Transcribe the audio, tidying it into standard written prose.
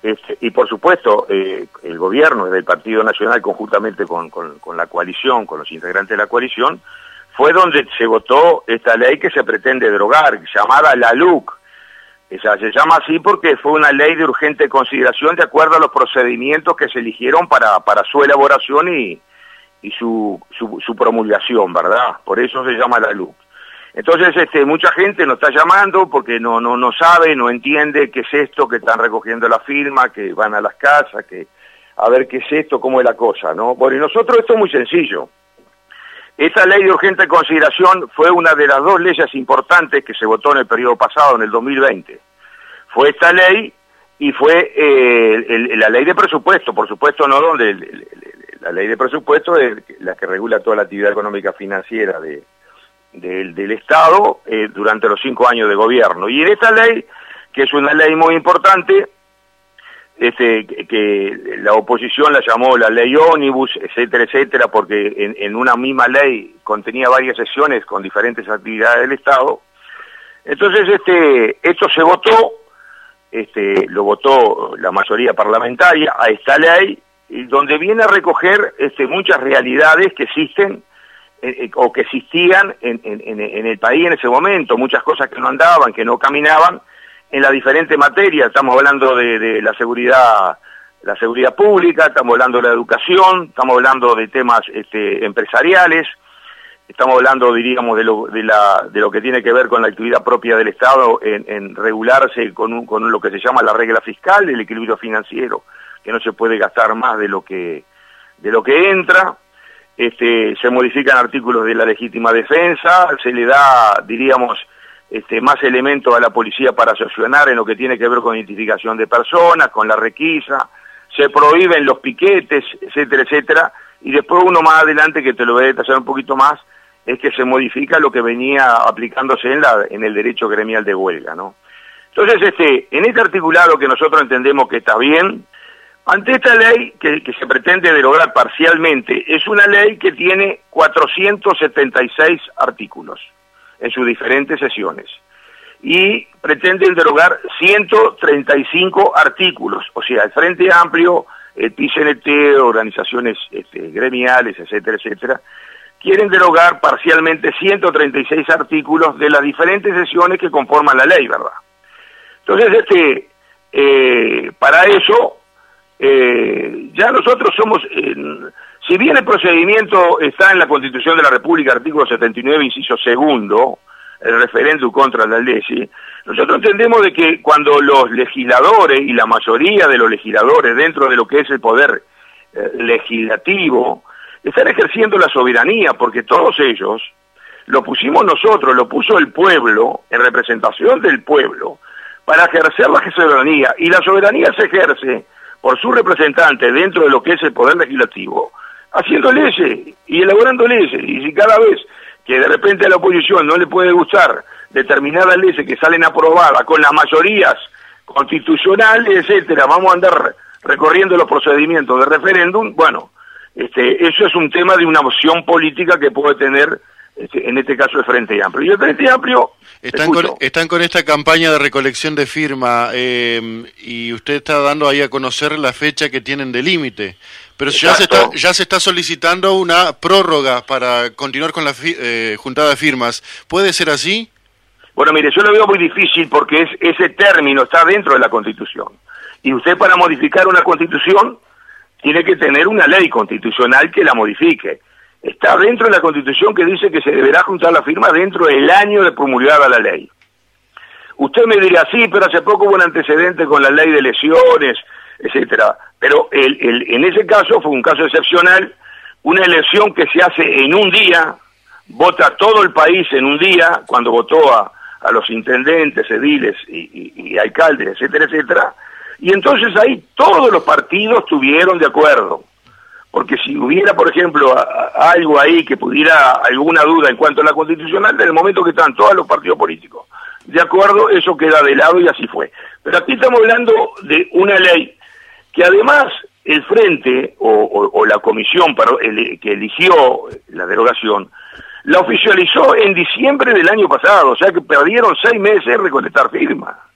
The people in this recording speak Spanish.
y por supuesto, el gobierno del Partido Nacional, conjuntamente con la coalición, con los integrantes de la coalición, fue donde se votó esta ley que se pretende derogar, llamada la LUC. Esa se llama así porque fue una ley de urgente consideración de acuerdo a los procedimientos que se eligieron para su elaboración y su promulgación, ¿verdad? Por eso se llama la LUC. Entonces, mucha gente nos está llamando porque no sabe, no entiende qué es esto, que están recogiendo la firma, que van a las casas, que a ver qué es esto, cómo es la cosa, ¿no? Bueno, y nosotros esto es muy sencillo. Esta ley de urgente consideración fue una de las dos leyes importantes que se votó en el periodo pasado, en el 2020. Fue esta ley y fue la ley de presupuesto, por supuesto, no donde la ley de presupuesto es la que regula toda la actividad económica financiera del Estado durante los 5 años de gobierno. Y en esta ley, que es una ley muy importante, que la oposición la llamó la ley ómnibus, etcétera, etcétera, porque en una misma ley contenía varias secciones con diferentes actividades del Estado. Entonces, esto se votó, lo votó la mayoría parlamentaria a esta ley, donde viene a recoger muchas realidades que existen o que existían en el país en ese momento, muchas cosas que no andaban, que no caminaban, en las diferentes materias. Estamos hablando de la seguridad pública, estamos hablando de la educación, estamos hablando de temas empresariales, estamos hablando, diríamos, de lo que tiene que ver con la actividad propia del Estado en regularse con lo que se llama la regla fiscal, el equilibrio financiero, que no se puede gastar más de lo que entra. Se modifican artículos de la legítima defensa, se le da, diríamos, más elementos a la policía para sancionar en lo que tiene que ver con identificación de personas, con la requisa, se prohíben los piquetes, etcétera, etcétera, y después uno más adelante, que te lo voy a detallar un poquito más, es que se modifica lo que venía aplicándose en el derecho gremial de huelga, ¿no? Entonces, en este articulado que nosotros entendemos que está bien, ante esta ley que se pretende derogar parcialmente, es una ley que tiene 476 artículos en sus diferentes sesiones, y pretenden derogar 135 artículos, o sea, el Frente Amplio, el PCNT, organizaciones gremiales, etcétera, etcétera, quieren derogar parcialmente 136 artículos de las diferentes sesiones que conforman la ley, ¿verdad? Entonces, para eso, ya nosotros somos... Si bien el procedimiento está en la Constitución de la República, artículo 79, inciso segundo, el referéndum contra la ley, ¿sí? Nosotros entendemos de que cuando los legisladores, y la mayoría de los legisladores dentro de lo que es el poder legislativo, están ejerciendo la soberanía, porque todos ellos lo pusimos nosotros, lo puso el pueblo, en representación del pueblo, para ejercer la soberanía, y la soberanía se ejerce por su representante dentro de lo que es el poder legislativo, haciendo leyes y elaborando leyes. Y si cada vez que de repente a la oposición no le puede gustar determinadas leyes que salen aprobadas con las mayorías constitucionales, etcétera, vamos a andar recorriendo los procedimientos de referéndum, bueno, eso es un tema de una opción política que puede tener en este caso el Frente Amplio. Y el Frente Amplio... Están con esta campaña de recolección de firma y usted está dando ahí a conocer la fecha que tienen de límite, pero ya se está solicitando una prórroga para continuar con la juntada de firmas. ¿Puede ser así? Bueno, mire, yo lo veo muy difícil porque ese término está dentro de la Constitución. Y usted, para modificar una Constitución, tiene que tener una ley constitucional que la modifique. Está dentro de la Constitución, que dice que se deberá juntar la firma dentro del año de promulgada la ley. Usted me dirá, sí, pero hace poco hubo un antecedente con la ley de elecciones, etcétera. Pero en ese caso fue un caso excepcional, una elección que se hace en un día, vota todo el país en un día, cuando votó a los intendentes, ediles y alcaldes, etcétera, etcétera. Y entonces ahí todos los partidos estuvieron de acuerdo. Porque si hubiera, por ejemplo, algo ahí que pudiera alguna duda en cuanto a la constitucional, en el momento que están todos los partidos políticos de acuerdo, eso queda de lado y así fue. Pero aquí estamos hablando de una ley que además el Frente o la comisión que eligió la derogación, la oficializó en diciembre del año pasado, o sea que perdieron 6 meses en recolectar firmas.